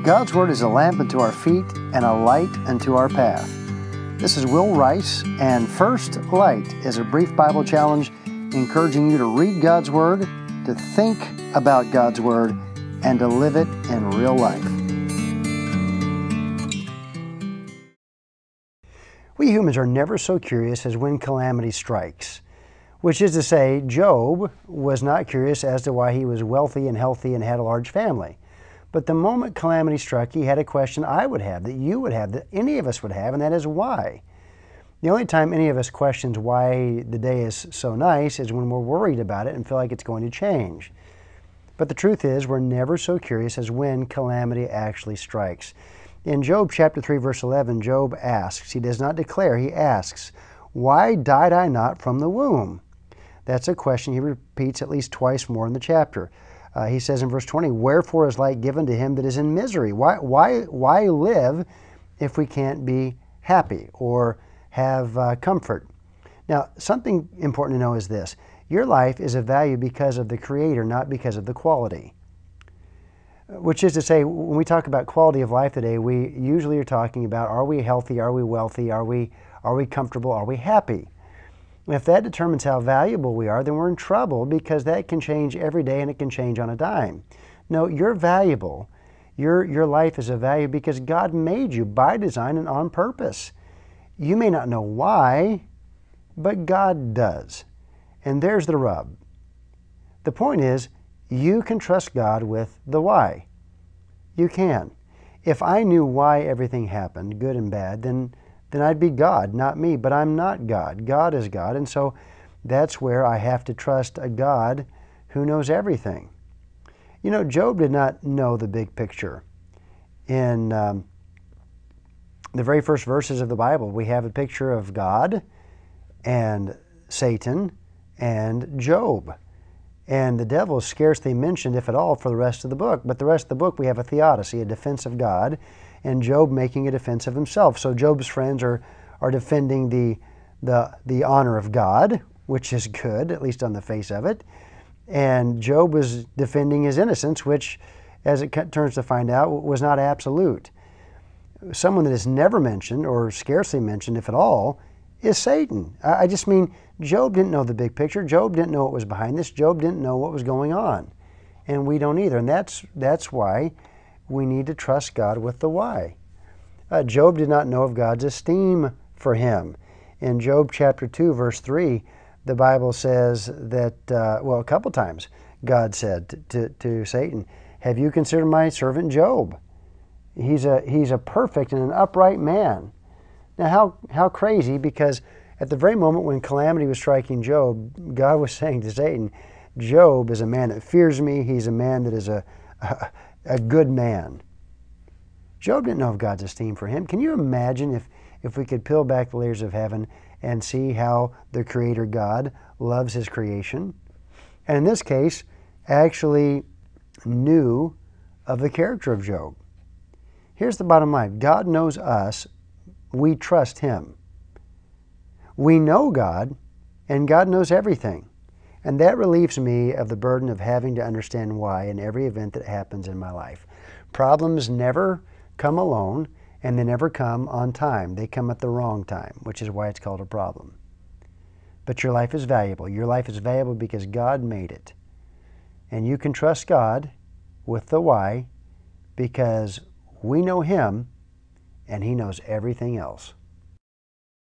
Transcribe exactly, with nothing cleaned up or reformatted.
God's Word is a lamp unto our feet and a light unto our path. This is Will Rice, and First Light is a brief Bible challenge encouraging you to read God's Word, to think about God's Word, and to live it in real life. We humans are never so curious as when calamity strikes, which is to say, Job was not curious as to why he was wealthy and healthy and had a large family. But the moment calamity struck, he had a question I would have, that you would have, that any of us would have, and that is why. The only time any of us questions why the day is so nice is when we're worried about it and feel like it's going to change. But the truth is, we're never so curious as when calamity actually strikes. In Job chapter three, verse eleven, Job asks, he does not declare, he asks, "Why died I not from the womb?" That's a question he repeats at least twice more in the chapter. Uh, he says in verse twenty, "Wherefore is light given to him that is in misery?" Why, why, why live if we can't be happy or have uh, comfort? Now, something important to know is this. Your life is of value because of the Creator, not because of the quality. Which is to say, when we talk about quality of life today, we usually are talking about, are we healthy, are we wealthy, are we, are we comfortable, are we happy? If that determines how valuable we are, then we're in trouble, because that can change every day and it can change on a dime. No, you're valuable. Your, your life is of value because God made you by design and on purpose. You may not know why, but God does. And there's the rub. The point is, you can trust God with the why. You can. If I knew why everything happened, good and bad, then then I'd be God, not me. But I'm not God. God is God. And so that's where I have to trust a God who knows everything. You know, Job did not know the big picture. In um, the very first verses of the Bible, we have a picture of God and Satan and Job. And the devil is scarcely mentioned, if at all, for the rest of the book. But the rest of the book, we have a theodicy, a defense of God, and Job making a defense of himself. So Job's friends are, are defending the, the, the honor of God, which is good, at least on the face of it. And Job was defending his innocence, which, as it turns to find out, was not absolute. Someone that is never mentioned, or scarcely mentioned, if at all, is Satan. I just mean, Job didn't know the big picture. Job didn't know what was behind this. Job didn't know what was going on. And we don't either. And that's, that's why we need to trust God with the why. Uh, Job did not know of God's esteem for him. In Job chapter two, verse three, the Bible says that, uh, well, a couple times, God said to, to, to Satan, "Have you considered my servant Job? He's a, he's a perfect and an upright man." Now, how, how crazy, because at the very moment when calamity was striking Job, God was saying to Satan, "Job is a man that fears me. He's a man that is a, a, a good man." Job didn't know of God's esteem for him. Can you imagine if, if we could peel back the layers of heaven and see how the Creator God loves His creation? And in this case, actually knew of the character of Job. Here's the bottom line. God knows us. We trust Him. We know God, and God knows everything. And that relieves me of the burden of having to understand why in every event that happens in my life. Problems never come alone, and they never come on time. They come at the wrong time, which is why it's called a problem. But your life is valuable. Your life is valuable because God made it. And you can trust God with the why, because we know Him, and He knows everything else.